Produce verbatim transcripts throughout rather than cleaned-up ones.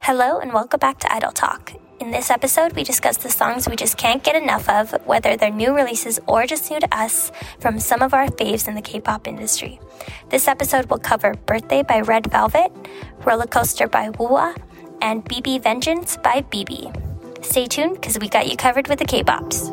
Hello and welcome back to Idol Talk. In this episode, we discuss the songs we just can't get enough of, whether they're new releases or just new to us, from some of our faves in the K-pop industry. This episode will cover Birthday by Red Velvet, Roller Coaster by Woowa, and B B Vengeance by B B. Stay tuned, because we got you covered with the K-pops.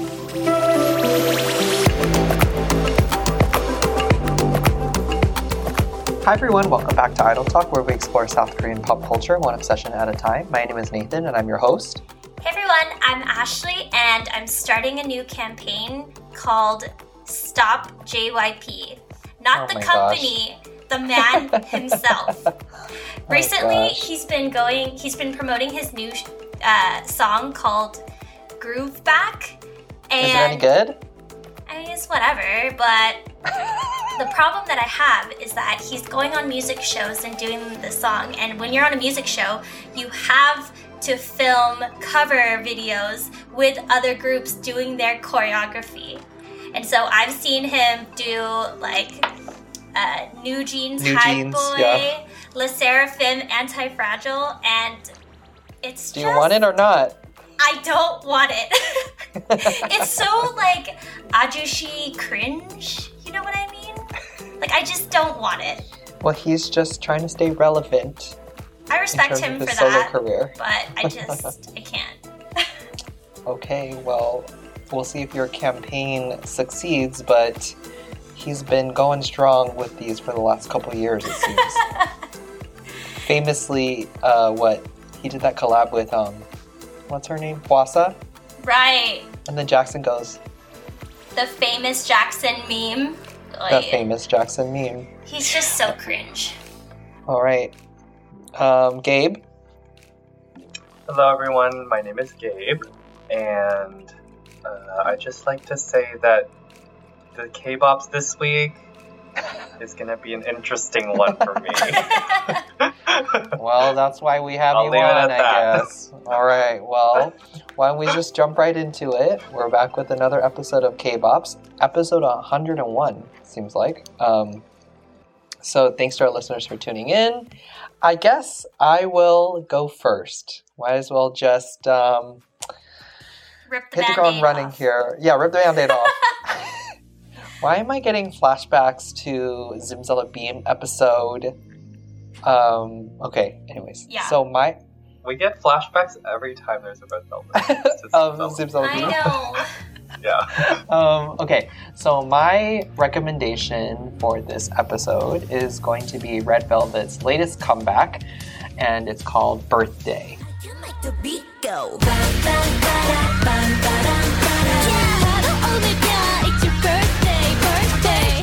Hi everyone, welcome back to Idol Talk, where we explore South Korean pop culture one obsession at a time. My name is Nathan, and I'm your host. Hey everyone, I'm Ashley, and I'm starting a new campaign called Stop J Y P. Not oh the company, gosh. The man himself. Recently, oh he's been going, he's been promoting his new uh, song called Groove Back. And is it any good? I mean, it's whatever, but the problem that I have is that he's going on music shows and doing the song, and when you're on a music show, you have to film cover videos with other groups doing their choreography. And so I've seen him do like uh, New Jeans, New Hype Jeans, Boy, yeah. Le Sserafim, Anti-Fragile, and it's Do just... you want it or not? I don't want it. It's so like ajushi cringe, you know what I mean? Like, I just don't want it. Well, he's just trying to stay relevant. I respect him for solo that, career. but I just, I can't. Okay, well, we'll see if your campaign succeeds, but he's been going strong with these for the last couple years, it seems. Famously, uh, what, he did that collab with, um, what's her name? Hwasa? Right. And then Jackson goes. The famous Jackson meme. The famous Jackson meme. He's just so cringe. All right. Um, Gabe? Hello, everyone. My name is Gabe, and uh, I'd just like to say that the K-bops this week is going to be an interesting one for me. Well, that's why we have I'll you leave it on, at I that. guess. All right, well, why don't we just jump right into it? We're back with another episode of K-bops, episode one hundred one, seems like. Um, so thanks to our listeners for tuning in. I guess I will go first. Might as well just um, Rip the hit the ground running off. here. Yeah, rip the Band-Aid off. Why am I getting flashbacks to Zimzalabim episode? Um, okay, anyways. Yeah. So my... We get flashbacks every time there's a Red Velvet. of Zimzalabim. I know. Yeah. um, okay, so my recommendation for this episode is going to be Red Velvet's latest comeback, and it's called Birthday. You make the beat go. It's your birthday, birthday.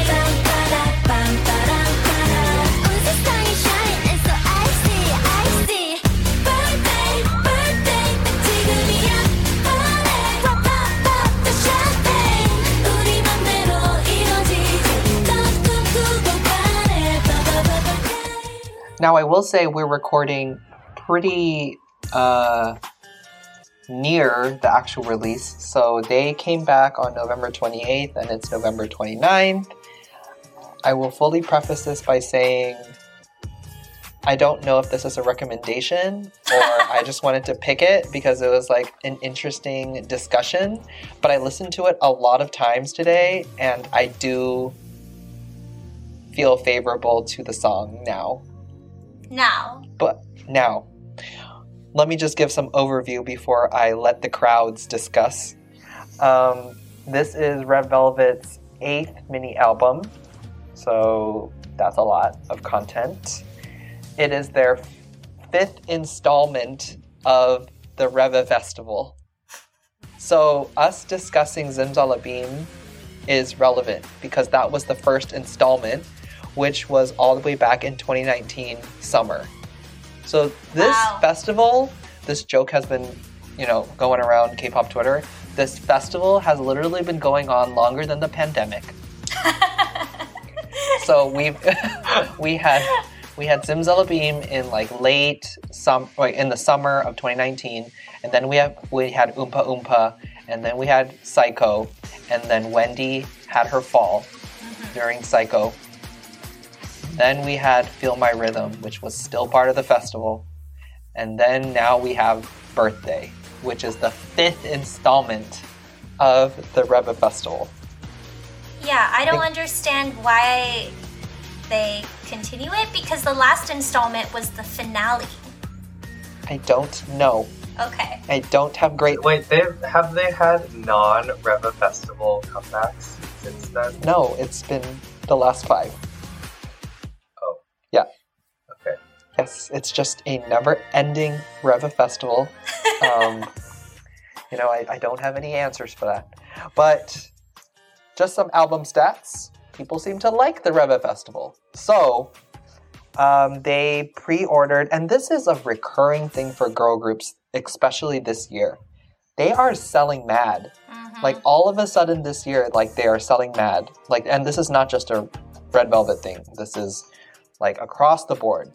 Oh, the sun is shining and so icy, icy. Birthday, birthday. 지금이야. Pop, pop, pop the champagne. 우리 맘대로 이루어지지. 더 꿈꾸고 가네. Now, I will say we're recording pretty uh, near the actual release. So they came back on November twenty-eighth, and it's November twenty-ninth. I will fully preface this by saying I don't know if this is a recommendation or I just wanted to pick it because it was like an interesting discussion. But I listened to it a lot of times today, and I do feel favorable to the song now. Now. But now, let me just give some overview before I let the crowds discuss. Um, this is Red Velvet's eighth mini album, so that's a lot of content. It is their fifth installment of the Reve Festival. So us discussing Zimzalabim is relevant because that was the first installment, which was all the way back in twenty nineteen summer. So this Wow. festival, this joke has been, you know, going around K-pop Twitter. This festival has literally been going on longer than the pandemic. So we've we had we had Zimzalabim in like late some like in the summer of twenty nineteen, and then we have we had Oompa Oompa, and then we had Psycho, and then Wendy had her fall mm-hmm. during Psycho. Then we had Feel My Rhythm, which was still part of the festival. And then now we have Birthday, which is the fifth installment of the Reva Festival. Yeah, I don't Think- understand why they continue it because the last installment was the finale. I don't know. Okay. I don't have great... Wait, they have they had non-Reva Festival comebacks since then? No, it's been the last five. Oh. Yeah. Okay. Yes, it's just a never-ending Reva Festival. Um, you know, I, I don't have any answers for that. But just some album stats. People seem to like the Reva Festival. So, um, they pre-ordered, and this is a recurring thing for girl groups, especially this year. They are selling mad. Mhm. Like, all of a sudden this year, like, they are selling mad. Like, and this is not just a Red Velvet thing. This is, like, across the board.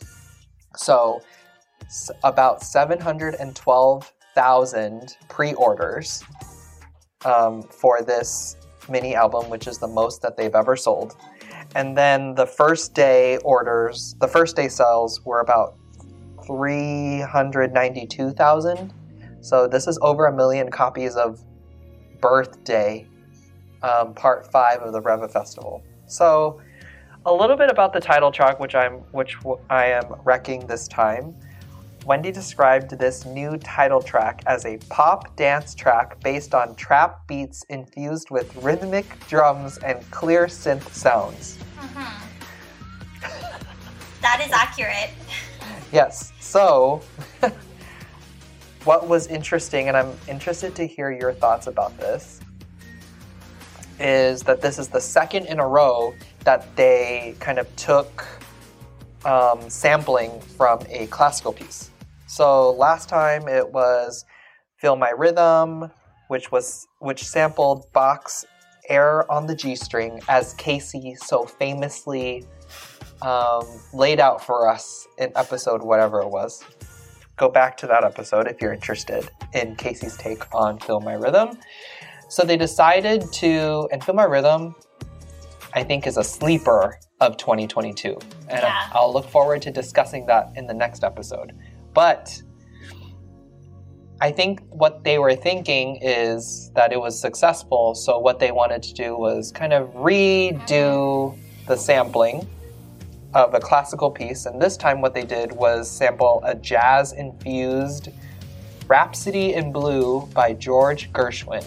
So, s- about seven hundred twelve thousand pre-orders um, for this mini album, which is the most that they've ever sold. And then the first day orders, the first day sales were about three hundred ninety-two thousand. So this is over a million copies of Birthday, um, part five of the Reva Festival. So a little bit about the title track, which I'm, which w- I am wrecking this time. Wendy described this new title track as a pop dance track based on trap beats infused with rhythmic drums and clear synth sounds. Mhm. That is accurate. Yes. So, what was interesting, and I'm interested to hear your thoughts about this, is that this is the second in a row that they kind of took um, sampling from a classical piece. So last time it was Feel My Rhythm, which was which sampled Bach's Air on the G string, as Casey so famously um, laid out for us in episode whatever it was. Go back to that episode if you're interested in Casey's take on Feel My Rhythm. So they decided to, and Feel My Rhythm, I think, is a sleeper of twenty twenty-two. And Yeah. I'll look forward to discussing that in the next episode. But I think what they were thinking is that it was successful, so what they wanted to do was kind of redo the sampling of a classical piece, and this time what they did was sample a jazz-infused Rhapsody in Blue by George Gershwin.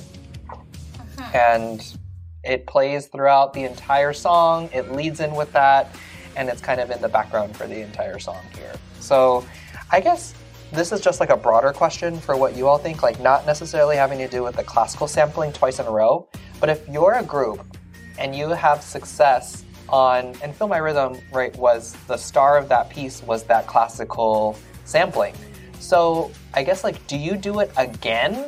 And it plays throughout the entire song, it leads in with that, and it's kind of in the background for the entire song here. So I guess this is just like a broader question for what you all think, like not necessarily having to do with the classical sampling twice in a row, but if you're a group and you have success on, and Feel My Rhythm, right, was the star of that piece was that classical sampling. So I guess like, do you do it again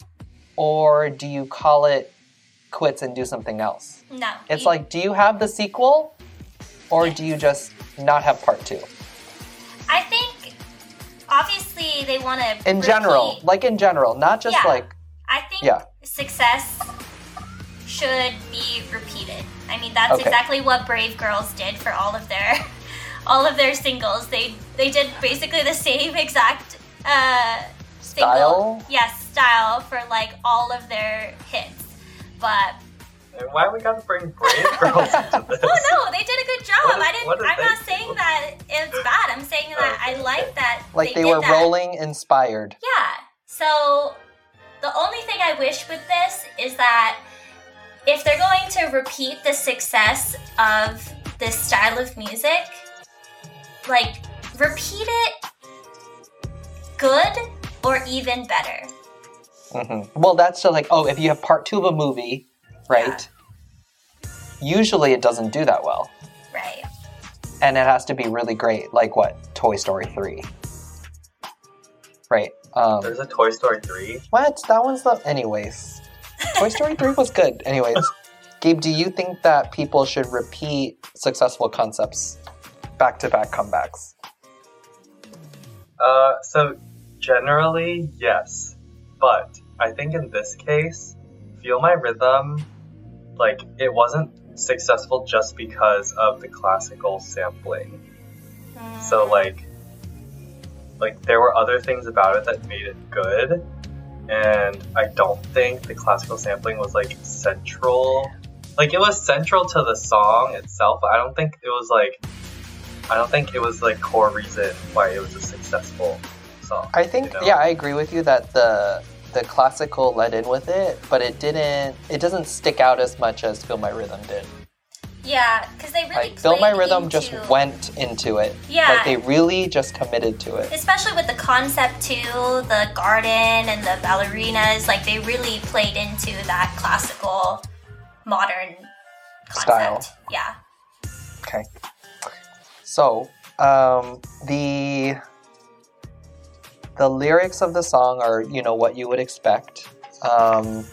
or do you call it quits and do something else? No. It's you- like, do you have the sequel or do you just not have part two? I think obviously they want to. In general, like in general, not just Yeah. like, I think Yeah. success should be repeated. I mean, that's Okay. exactly what Brave Girls did for all of their all of their singles. They they did basically the same exact uh, single, Style? yes, style for like all of their hits. But And why we gotta bring Brave Girls into this? oh no, they did a good job. What did- I didn't. what did I'm they not do? saying that it's bad. I'm saying that I Okay, like okay. that like they, they, did were that. rolling inspired. Yeah. So the only thing I wish with this is that if they're going to repeat the success of this style of music, like repeat it good or even better. hmm Well, that's just like, oh, if you have part two of a movie, right? Usually it doesn't do that well. Right. And it has to be really great, like what? Toy Story three. Right. Um, There's a Toy Story three. what? That one's the... Anyways. Toy Story three was good. Anyways. Gabe, do you think that people should repeat successful concepts? Back-to-back comebacks. Uh, so generally, yes. But I think in this case, Feel My Rhythm, like, it wasn't successful just because of the classical sampling. So, like, like there were other things about it that made it good, and I don't think the classical sampling was like central. Like it was central to the song itself, but I don't think it was like I don't think it was like core reason why it was a successful song. I think, you know? yeah, I agree with you that the the classical led in with it, but it didn't. It doesn't stick out as much as Feel My Rhythm did. Yeah, because they really Like Feel My played Rhythm into, just went into it. Yeah. Like they really just committed to it. especially with the concept too, the garden and the ballerinas. Like they really played into that classical, modern concept. Style. Yeah. Okay. So, um, the the lyrics of the song are, you know, what you would expect. Um,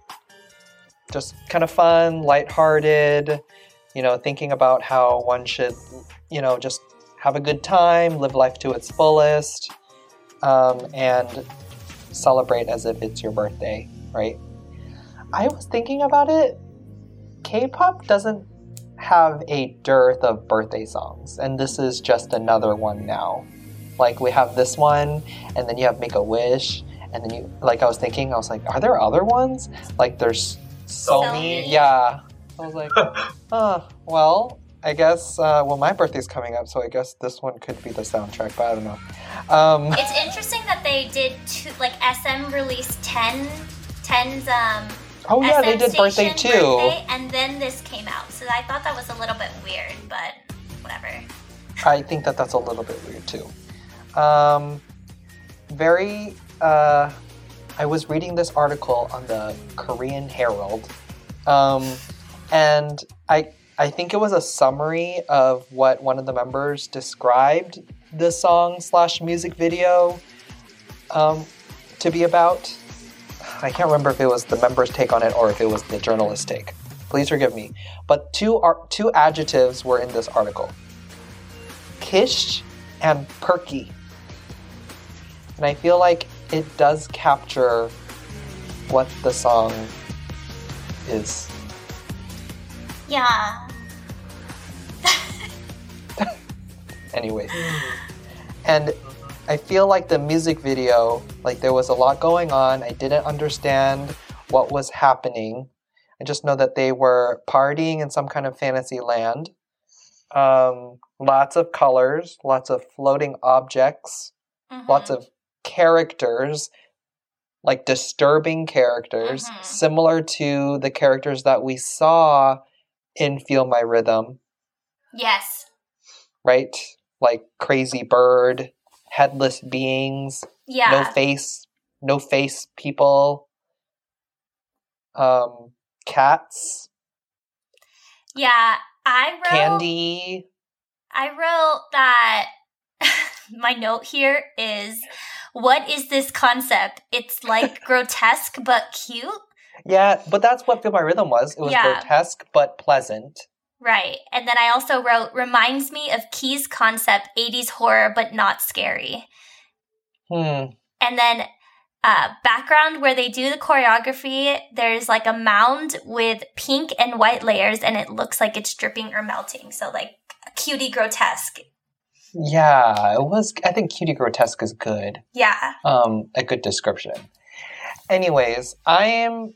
just kind of fun, lighthearted, you know, thinking about how one should, you know, just have a good time, live life to its fullest, um, and celebrate as if it's your birthday, right? I was thinking about it. K-pop doesn't have a dearth of birthday songs, and this is just another one now. Like we have this one, and then you have Make a Wish, and then you, like I was thinking, I was like, are there other ones? Like there's so So many, many. yeah. I was like, oh, well, I guess, uh, well, my birthday's coming up, so I guess this one could be the soundtrack, but I don't know. Um, It's interesting that they did two, like S M released ten, ten's um. oh yeah, S M they did birthday Station too. birthday, and then this came out. So I thought that was a little bit weird, but whatever. I think that that's a little bit weird too. Um, very, uh, I was reading this article on the Korean Herald, um, and I I think it was a summary of what one of the members described the song slash music video um, to be about. I can't remember if it was the member's take on it or if it was the journalist's take. Please forgive me. But two ar- two adjectives were in this article. Kish and perky. And I feel like it does capture what the song is. Yeah. Anyways. And I feel like the music video, like there was a lot going on. I didn't understand what was happening. I just know that they were partying in some kind of fantasy land. Um, lots of colors, lots of floating objects, Mhm. lots of characters, like disturbing characters, Mhm. similar to the characters that we saw in Feel My Rhythm, Yes. right? Like crazy bird, headless beings, Yeah. no face, no face people, um, cats, Yeah. I wrote. candy. I wrote that. My note here is, what is this concept? It's like grotesque but cute. Yeah, but that's what Feel My Rhythm was. It was Yeah. grotesque but pleasant. Right. And then I also wrote, reminds me of Key's concept, eighties horror but not scary. Hmm. And then uh, background where they do the choreography, there's like a mound with pink and white layers and it looks like it's dripping or melting. So like cutie grotesque. Yeah, it was. I think cutie grotesque is good. Yeah. Um, a good description. Anyways, I am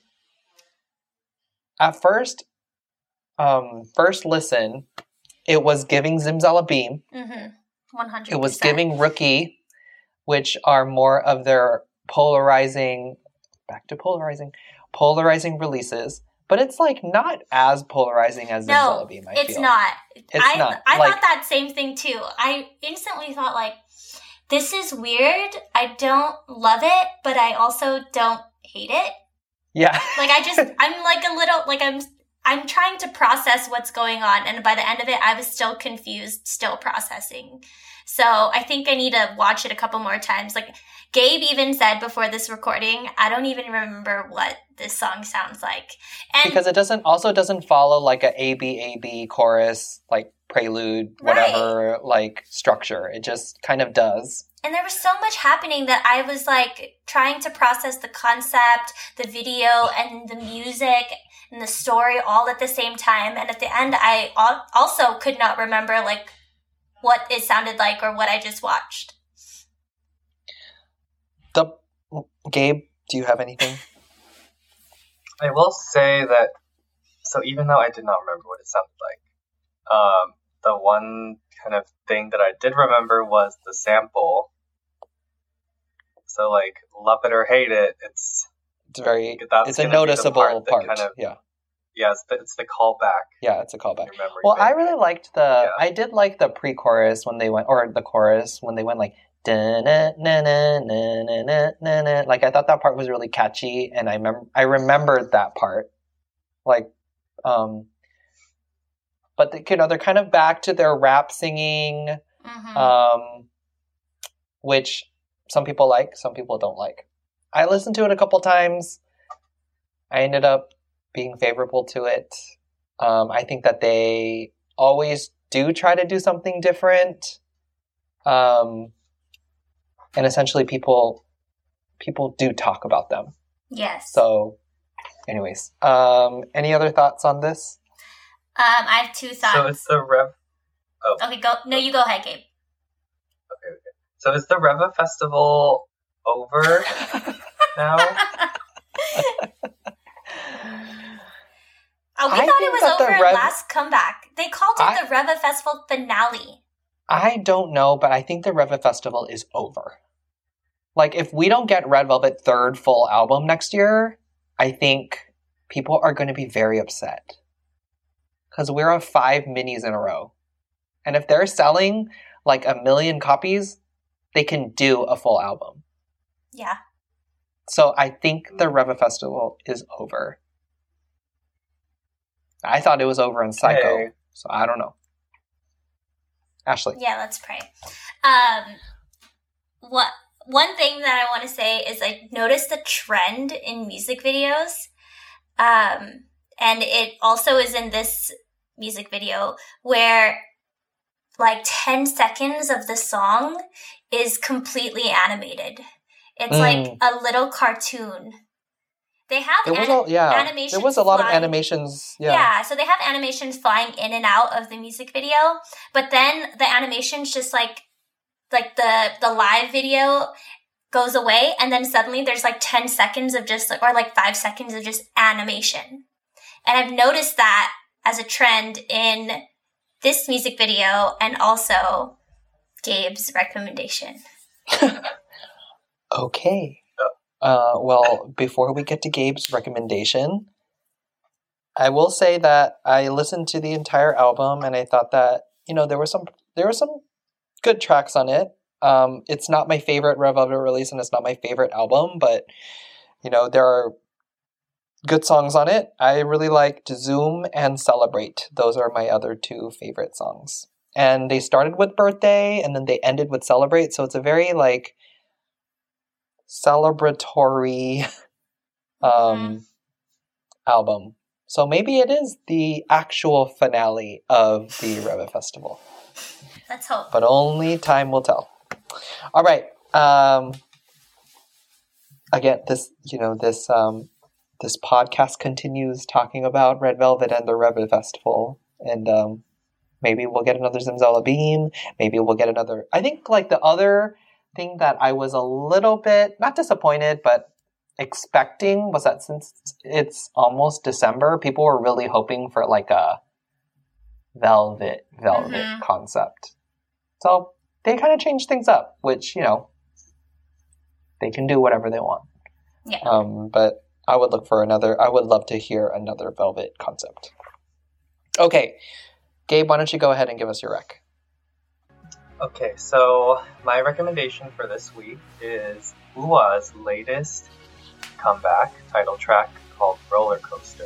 at first, um, first listen, it was giving Zimzalabim. Mm-hmm. one hundred percent. It was giving Rookie, which are more of their polarizing, back to polarizing, polarizing releases. But it's like not as polarizing as No, Zimzalabim, I it's feel. not. It's I, not. I Like- thought that same thing too. I instantly thought like, this is weird. I don't love it, but I also don't hate it. Yeah. Like I just, I'm like a little, like I'm, I'm trying to process what's going on. And by the end of it, I was still confused, still processing. So I think I need to watch it a couple more times. Like Gabe even said before this recording, I don't even remember what this song sounds like. And Because it doesn't also doesn't follow like a A B A B chorus, like prelude, whatever, like structure. It just kind of does. And there was so much happening that I was like trying to process the concept, the video, and the music and the story all at the same time. And at the end, I al- also could not remember like what it sounded like or what I just watched. The Gabe, do you have anything? I will say that, so even though I did not remember what it sounded like, um, the one kind of thing that I did remember was the sample. So, like, love it or hate it, it's It's very. that's It's a gonna be the noticeable part part. that kind of- yeah, yeah, it's the, it's the callback yeah, it's a callback. in your memory. Well, I bank. really liked the. Yeah. I did like the pre-chorus when they went, or the chorus when they went like. Da-na-na-na-na-na-na-na. Like I thought that part was really catchy, and I mem- I remembered that part. Like, um, but they, you know, they're kind of back to their rap singing, Mhm. um, which some people like, some people don't like. I listened to it a couple times. I ended up being favorable to it. Um, I think that they always do try to do something different. Um, and essentially people people do talk about them. Yes. So anyways, um, any other thoughts on this? Um, I have two thoughts. So it's the Rev. Okay, go. No, you go ahead, Gabe. So is the Reva Festival over now? Oh, we I thought think it was that the over Rev- last comeback. They called it I- the Reva Festival finale. I don't know, but I think the Reva Festival is over. Like, if we don't get Red Velvet third full album next year, I think people are going to be very upset. Because we're on five minis in a row. And if they're selling like a million copies, they can do a full album. Yeah. So I think the Reva Festival is over. I thought it was over in Psycho, Hey. so I don't know. Ashley. Yeah, let's pray. Um, what one thing that I want to say is I noticed a trend in music videos, um, and it also is in this music video where like ten seconds of the song is completely animated. It's Mm. like a little cartoon. They have There was ani- a, yeah, animations there was a lot of flying- animations. Yeah. Yeah. so they have animations flying in and out of the music video, but then the animations just like like the the live video goes away, and then suddenly there's like ten seconds of just like or like five seconds of just animation. And I've noticed that as a trend in this music video and also Gabe's recommendation. Okay. Uh, well, before we get to Gabe's recommendation, I will say that I listened to the entire album and I thought that, you know, there were some there were some good tracks on it. Um, it's not my favorite Red Velvet release and it's not my favorite album, but you know, there are good songs on it. I really liked Zoom and Celebrate. Those are my other two favorite songs. And they started with Birthday and then they ended with Celebrate, so it's a very like celebratory um, album. So maybe it is the actual finale of the Reva Festival. Let's hope. But only time will tell. All right. Um, again, this you know this um, this podcast continues talking about Red Velvet and the Reva Festival, and um, maybe we'll get another Zimzala Beam. Maybe we'll get another. I think like the other thing that I was a little bit not disappointed, but expecting was that since it's almost December, people were really hoping for like a velvet velvet Mhm. concept. So they kind of changed things up, which, you know, they can do whatever they want. Yeah. Um, but I would look for another, I would love to hear another velvet concept. Okay. Gabe, why don't you go ahead and give us your rec? Okay, so my recommendation for this week is UA's latest comeback title track called Roller Coaster.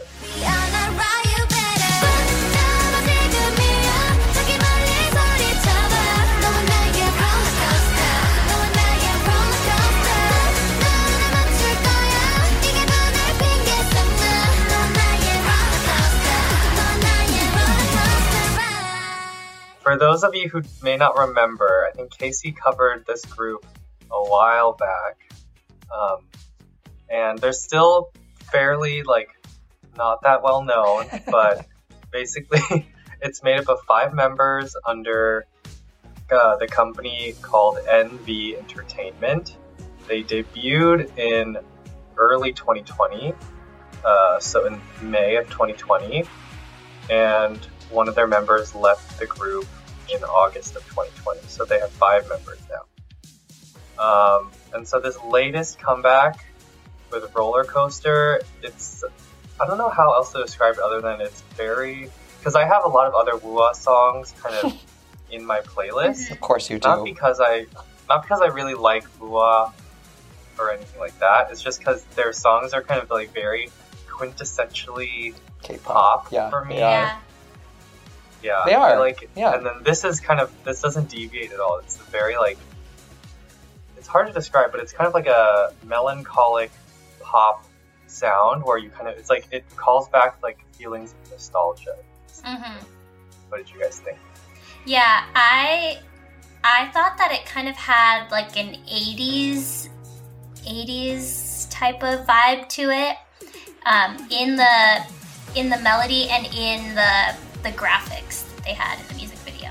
For those of you who may not remember, I think Casey covered this group a while back. Um, and they're still fairly, like, not that well known, but basically it's made up of five members under uh, the company called N V Entertainment. they debuted in early twenty twenty, uh, so in May of twenty twenty, and one of their members left the group in August of twenty twenty. So they have five members now. Um, and so this latest comeback with Roller Coaster, it's, I don't know how else to describe it other than it's very, because I have a lot of other Wua songs kind of in my playlist. Of course you do. Not because I, not because I really like Wua or anything like that. It's just because their songs are kind of like very quintessentially K-pop. pop Yeah, for me. they are. Yeah. Yeah, They are, I like it. yeah. And then this is kind of, this doesn't deviate at all. It's very like, it's hard to describe, but it's kind of like a melancholic pop sound where you kind of, it's like, it calls back like feelings of nostalgia. Mm-hmm. What did you guys think? Yeah, I I thought that it kind of had like an eighties eighties type of vibe to it, um, in the in the melody and in the the graphics that they had in the music video.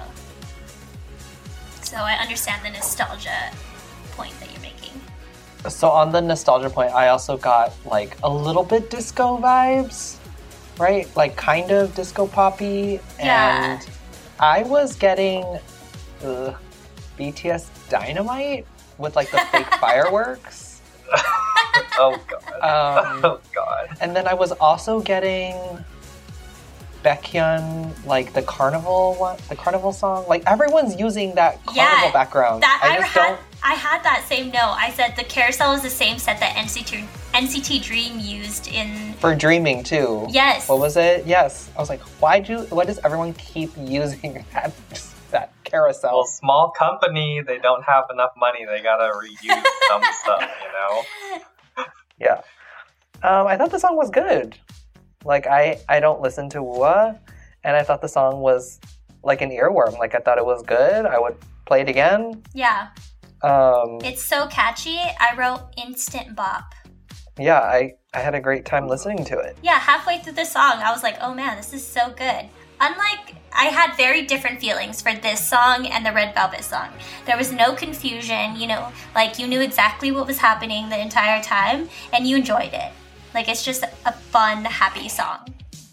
So I understand the nostalgia point that you're making. So on the nostalgia point, I also got like a little bit disco vibes, right? Like kind of disco poppy, Yeah. and I was getting uh, B T S Dynamite with like the fake fireworks, Oh god. um, oh god. and then I was also getting Baekhyun, like the carnival one, the carnival song. Like everyone's using that carnival Yeah, background. That I, I just had don't. I had that same note. I said the carousel is the same set that N C T N C T Dream used in. For dreaming too. Yes. What was it? Yes. I was like, why do? Why does everyone keep using that that carousel? Well, small company, they don't have enough money. They gotta reuse some stuff, you know? Yeah. Um, I thought the song was good. Like I, I don't listen to Wua, and I thought the song was like an earworm. Like I thought it was good. I would play it again. Yeah, Um, it's so catchy. I wrote instant bop. yeah, I, I had a great time listening to it. Yeah, halfway through the song, I was like, oh man, this is so good. Unlike, I had very different feelings for this song and the Red Velvet song. There was no confusion, you know, like you knew exactly what was happening the entire time and you enjoyed it. Like it's just a fun, happy song.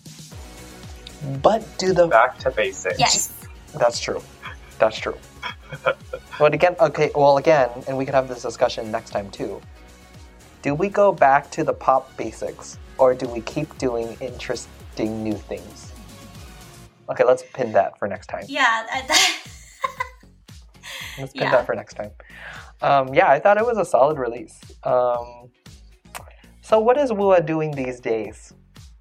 But do the Back to basics. Yes. That's true. That's true. But again, okay, well, again, and we could have this discussion next time too. Do we go back to the pop basics, or do we keep doing interesting new things? Okay, let's pin that for next time. Yeah. I- that- Let's pin Yeah. that for next time. Um, yeah, I thought it was a solid release. Um, so, what is Wua doing these days?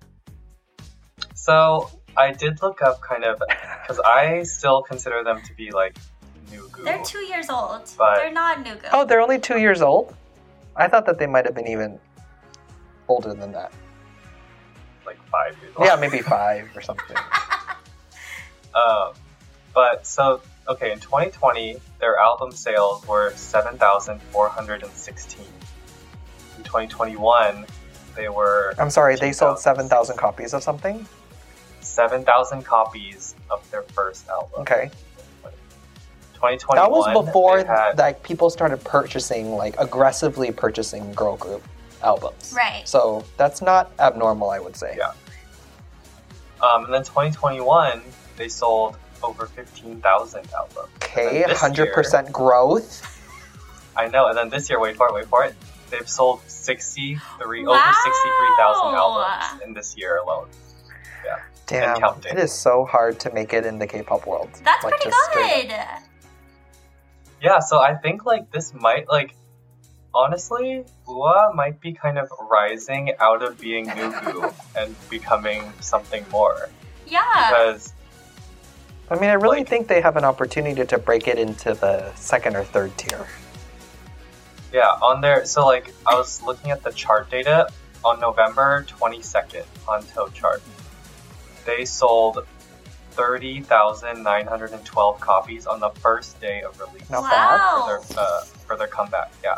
So, I did look up kind of, because I still consider them to be like new goo. They're two years old. But- They're not Nugu. Oh, they're only two years old? I thought that they might have been even older than that. Like five years old. Yeah, maybe five or something. Um, but so, okay, in twenty twenty, their album sales were seven thousand four hundred sixteen. In twenty twenty-one, they were I'm sorry, they sold two thousand seven thousand copies of something? seven thousand copies of their first album. Okay. twenty twenty-one, That was before they had, like people started purchasing, like aggressively purchasing girl group albums. Right. So that's not abnormal, I would say. Yeah. Um, and then twenty twenty-one, they sold over fifteen thousand albums. Okay, And then this one hundred percent growth. I know, and then this year, wait for it, wait for it, they've sold sixty-three, Wow. over sixty-three thousand albums in this year alone. Damn, counting. it is so hard to make it in the K-pop world. That's Like, pretty just straight good. Yeah, so I think like this might like honestly, Wua might be kind of rising out of being Nugu and becoming something more. Yeah. Because I mean, I really Like- think they have an opportunity to break it into the second or third tier. yeah, on their so like I was looking at the chart data on November twenty-second on Toe Chart. They sold thirty thousand nine hundred twelve copies on the first day of release. Not Wow. for their uh, for their comeback. Yeah.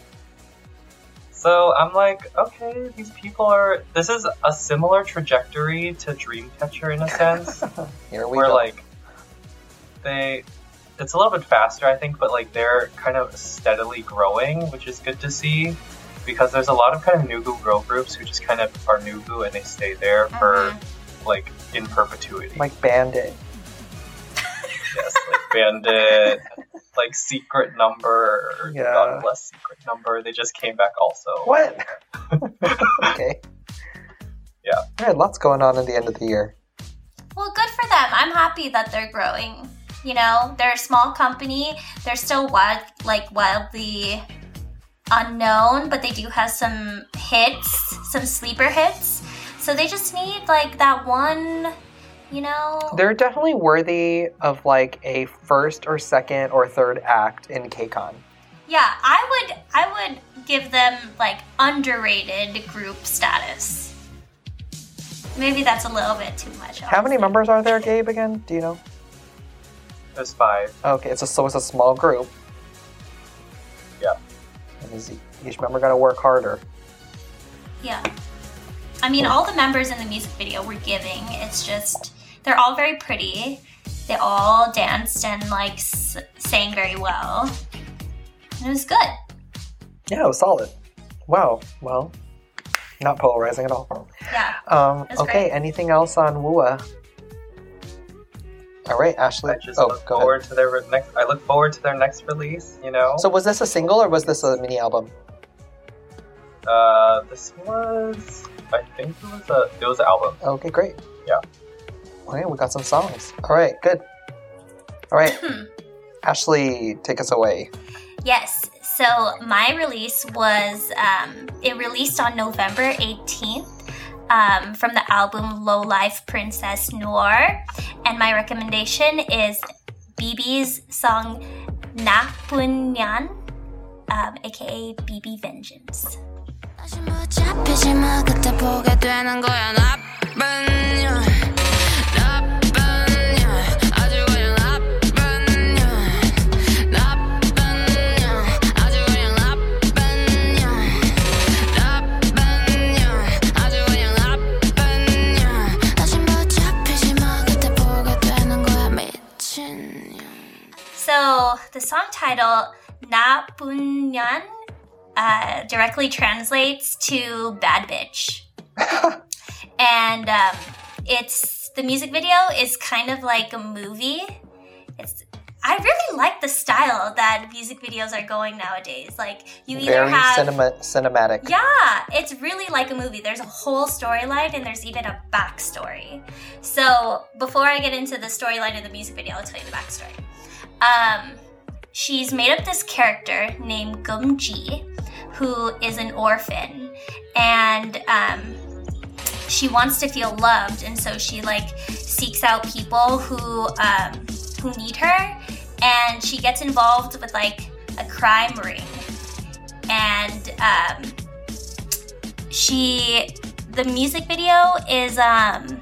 So I'm like, okay, these people are. This is a similar trajectory to Dreamcatcher in a sense, Here we where go. like they it's a little bit faster, I think, but like they're kind of steadily growing, which is good to see. Because there's a lot of kind of Nugu girl groups who just kind of are Nugu and they stay there for Mhm. like in perpetuity. Like Bandit. Yes, like Bandit, like Secret Number, or Yeah. God Bless Secret Number. They just came back also. What? Okay. Yeah. All right, lots going on at the end of the year. Well, good for them. I'm happy that they're growing. You know, they're a small company. They're still wild, like wildly unknown, but they do have some hits, some sleeper hits. So they just need like that one, you know. They're definitely worthy of like a first or second or third act in KCON. Yeah, I would I would give them like underrated group status. Maybe that's a little bit too much. How many honestly. members are there, Gabe, again? Do you know? There's five. Okay, it's a, so it's a small group. Yeah. And is each member going to work harder? Yeah. I mean, all the members in the music video were giving. It's just, they're all very pretty. They all danced and like s- sang very well. And it was good. Yeah, it was solid. Wow. Well, not polarizing at all. Yeah. Um, That's okay, great. anything else on W U A? All right, Ashley. I just oh, look go forward ahead. to their re- next. I look forward to their next release. You know. So was this a single or was this a mini album? Uh, this was. I think it was a. It was an album. Okay, great. Yeah. Okay, we got some songs. All right, good. All right, Ashley, take us away. Yes. So my release was, um, it released on November eighteenth. Um, from the album Low Life Princess Noir. And my recommendation is B B's song Napunyan, um, aka B B Vengeance. 다시 못 잡히지 마 그때 보게 되는 거야 나쁜 년 나쁜 년 아주 그냥 나쁜 년 나쁜 년 아주 그냥 나쁜 년 나쁜 년 아주 그냥 나쁜 년 다시 못 잡히지 마 그때 보게 되는 거야 미친 년 So the song title Napunyan uh, directly translates to bad bitch. And um, it's the music video is kind of like a movie. It's I really like the style that music videos are going nowadays. Like you either Very have cinema- cinematic. yeah, it's really like a movie. There's a whole storyline and there's even a backstory. So before I get into the storyline of the music video, I'll tell you the backstory. Um, she's made up this character named Gumji, who is an orphan, and um, she wants to feel loved, and so she like seeks out people who um, who need her, and she gets involved with like a crime ring, and um, she the music video is um,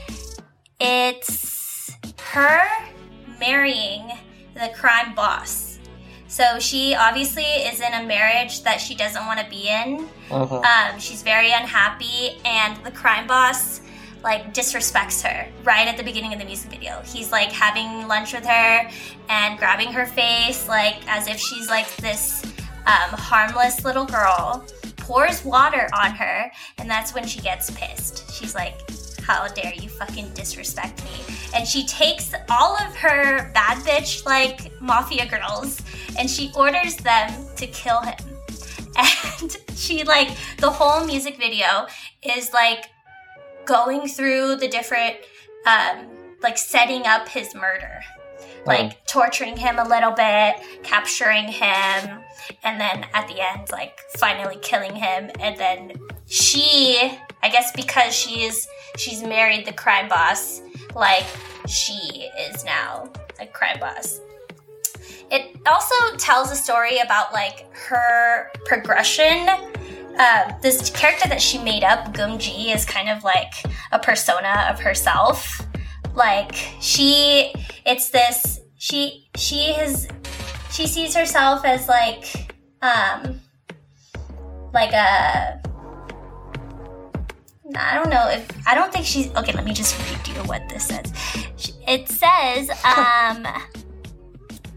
it's her marrying the crime boss. So she obviously is in a marriage that she doesn't want to be in. Mhm. Um, she's very unhappy, and the crime boss like disrespects her right at the beginning of the music video. He's like having lunch with her and grabbing her face like as if she's like this um, harmless little girl, pours water on her, and that's when she gets pissed. She's like, how dare you fucking disrespect me? And she takes all of her bad bitch like mafia girls and she orders them to kill him. And she like, the whole music video is like going through the different, um, like setting up his murder. Like torturing him a little bit, capturing him, and then at the end, like finally killing him. And then she, I guess because she is, she's married the crime boss, like she is now a crime boss. It also tells a story about like her progression. Uh, this character that she made up, Gumji, is kind of like a persona of herself. Like she, it's this, she, she has, she sees herself as like, um, like a, I don't know if, I don't think she's, okay, let me just read you what this says. It says, um,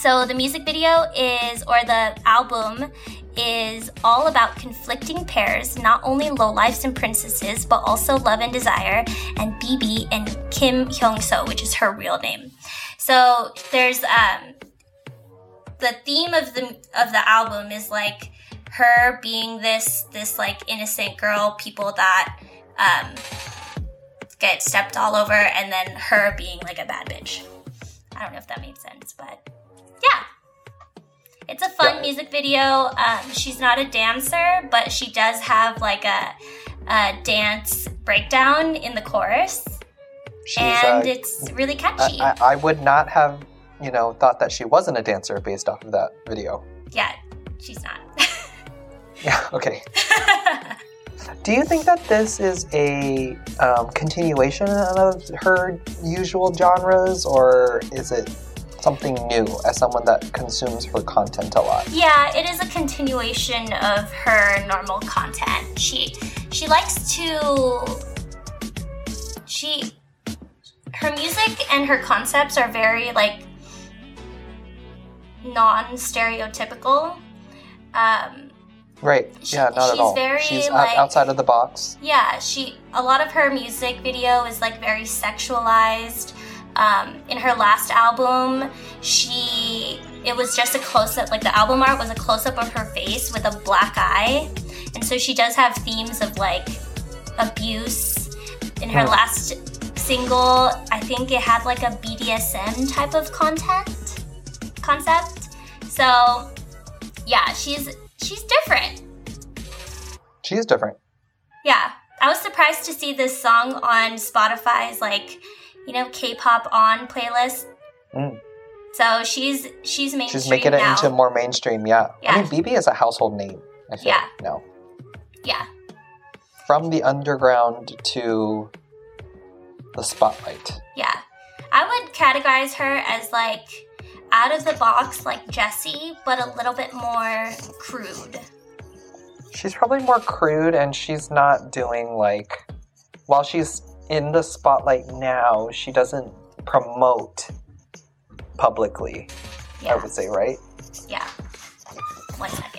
So the music video is, or the album is all about conflicting pairs, not only lowlifes and princesses, but also Love and Desire and B B and Kim Hyung-so, which is her real name. So there's um, the theme of the of the album is like her being this this like innocent girl, people that um, get stepped all over, and then her being like a bad bitch. I don't know if that made sense, but yeah. It's a fun yeah. music video. Um, she's not a dancer, but she does have like a, a dance breakdown in the chorus. She's, and uh, it's really catchy. I, I would not have, you know, thought that she wasn't a dancer based off of that video. Yeah, she's not. Yeah, okay. Do you think that this is a um, continuation of her usual genres, or is it something new as someone that consumes her content a lot? Yeah, it is a continuation of her normal content. She she likes to she her music and her concepts are very like non-stereotypical. Um Right. She, yeah, not she's at all. Very, she's like, outside of the box. Yeah, she a lot of her music video is like very sexualized. Um, in her last album, she it was just a close-up, like the album art was a close-up of her face with a black eye. And so she does have themes of like abuse. In her mm. last single, I think it had like a B D S M type of content concept. So yeah, she's she's different. She's different. Yeah. I was surprised to see this song on Spotify's like, you know, K-pop on playlist. Mm. So she's she's mainstream She's making it now. into more mainstream, yeah. yeah. I mean, B B is a household name, I feel. Yeah. No. Yeah. From the underground to the spotlight. Yeah. I would categorize her as like out of the box like Jessie, but a little bit more crude. She's probably more crude, and she's not doing like, while she's in the spotlight now, she doesn't promote publicly, yeah. I would say, right? Yeah. One second.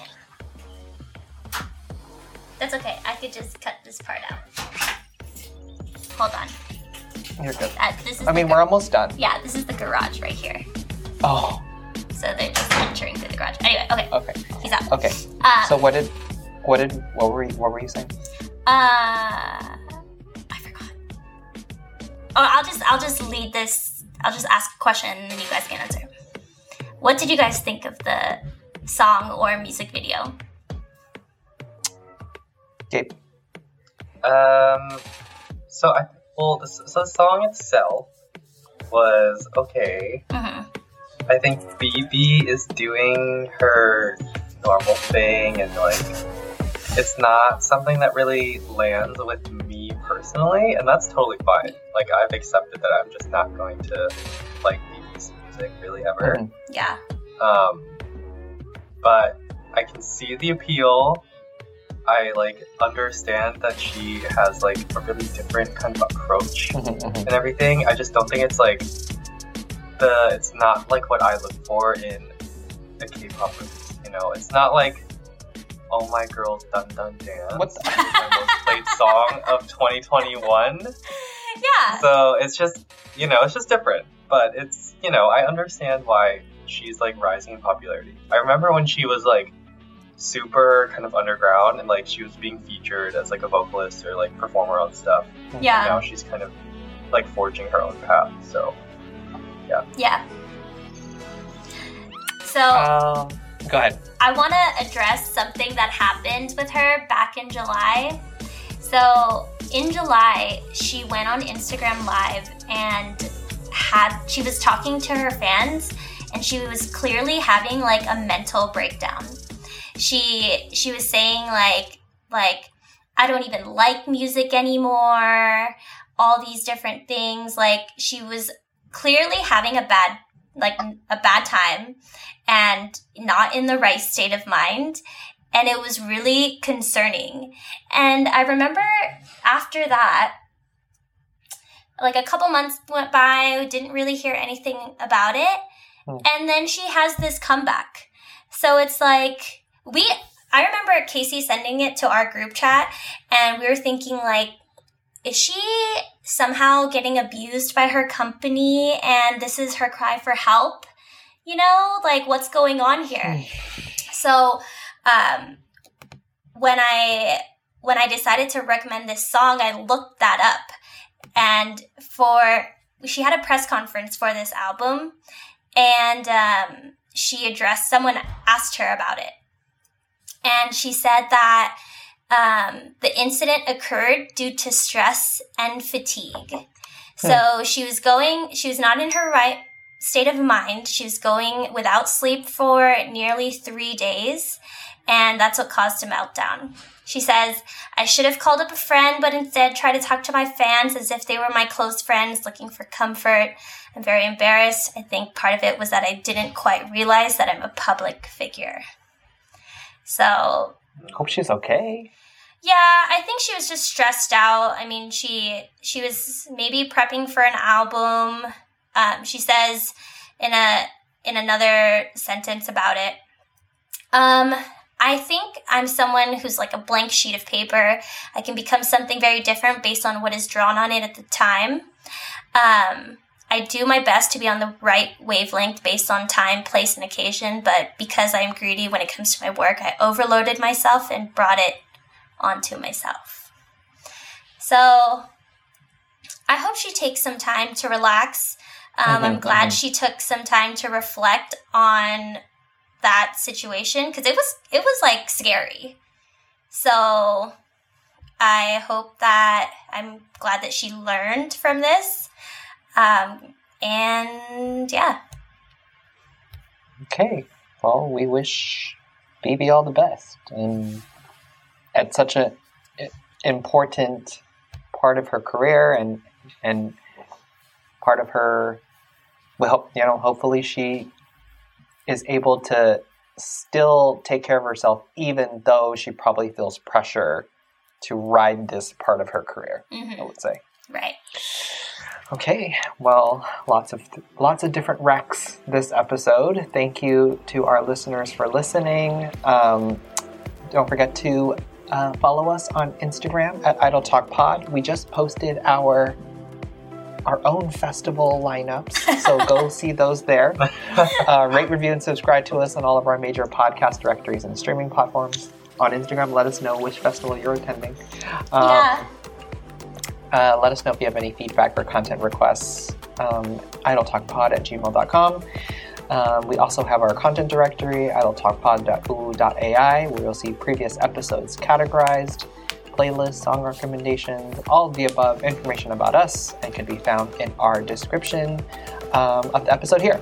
That's okay. I could just cut this part out. Hold on. You're good. Uh, this is I mean, gar- we're almost done. Yeah, this is the garage right here. Oh. So they're just entering through the garage. Anyway, okay. Okay. He's out. Okay. Um, so what did, what did, what were you, what were you saying? Uh... Oh, I'll just I'll just lead this. I'll just ask a question and then you guys can answer. What did you guys think of the song or music video? Gabe. Um. So I well, the, so the song itself was okay. Mm-hmm. I think B B is doing her normal thing, and like, it's not something that really lands with me personally, and that's totally fine. Like, I've accepted that I'm just not going to like B B's music really ever. Mm. Yeah. Um, but I can see the appeal. I like understand that she has like a really different kind of approach and everything. I just don't think it's like the it's not like what I look for in a K-pop release. You know, it's not like Oh My Girl's Dun Dun Dance. What the- my most played song of twenty twenty-one. Yeah. So it's just, you know, it's just different. But it's, you know, I understand why she's like rising in popularity. I remember when she was like super kind of underground and like she was being featured as like a vocalist or like performer on stuff. Yeah. And now she's kind of like forging her own path. So yeah. Yeah. So Um, go ahead. I want to address something that happened with her back in July. So in July, she went on Instagram Live and had she was talking to her fans, and she was clearly having like a mental breakdown. She she was saying like like I don't even like music anymore, all these different things. Like, she was clearly having a bad like a bad time and not in the right state of mind. And it was really concerning. And I remember after that, like a couple months went by, we didn't really hear anything about it. Hmm. And then she has this comeback. So it's like, we, I remember Casey sending it to our group chat, and we were thinking, like, is she somehow getting abused by her company and this is her cry for help? You know, like, what's going on here? So, um, when I, when I decided to recommend this song, I looked that up, and for, she had a press conference for this album, and, um, she addressed, someone asked her about it. And she said that, um, the incident occurred due to stress and fatigue. So she was going, she was not in her right state of mind. She was going without sleep for nearly three days, and that's what caused a meltdown. She says, I should have called up a friend, but instead tried to talk to my fans as if they were my close friends looking for comfort. I'm very embarrassed. I think part of it was that I didn't quite realize that I'm a public figure. So... Hope she's okay. Yeah, I think she was just stressed out. I mean, she she was maybe prepping for an album. Um, she says in a in another sentence about it, um, I think I'm someone who's like a blank sheet of paper. I can become something very different based on what is drawn on it at the time. Um, I do my best to be on the right wavelength based on time, place, and occasion, but because I'm greedy when it comes to my work, I overloaded myself and brought it onto myself. So I hope she takes some time to relax. Um, Mm-hmm, I'm glad mm-hmm. she took some time to reflect on that situation, because it was it was like scary. So I hope that, I'm glad that she learned from this. Um, and yeah. Okay. Well, we wish Phoebe all the best. And at such an important part of her career and and part of her, we hope, you know, hopefully she is able to still take care of herself, even though she probably feels pressure to ride this part of her career, Mm-hmm. I would say. Right. Okay, well, lots of lots of different recs this episode. Thank you to our listeners for listening. Um, don't forget to uh, follow us on Instagram at Idol Talk Pod. We just posted our our own festival lineups, so go see those there. Uh, rate, review, and subscribe to us on all of our major podcast directories and streaming platforms. On Instagram, let us know which festival you're attending. Um, Yeah. Uh, let us know if you have any feedback or content requests. Um, idletalkpod at gmail dot com. Um, we also have our content directory, idletalkpod dot u dot a i, where you'll see previous episodes categorized, playlists, song recommendations, all of the above information about us, and can be found in our description um, of the episode here.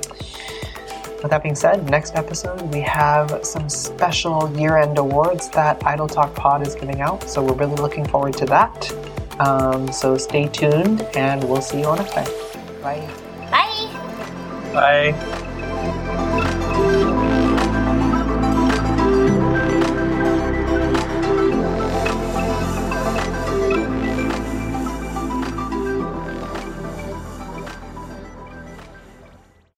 With that being said, next episode we have some special year-end awards that Idol Talk Pod is giving out, so we're really looking forward to that. Um, so stay tuned, and we'll see you all next time. Bye. Bye. Bye.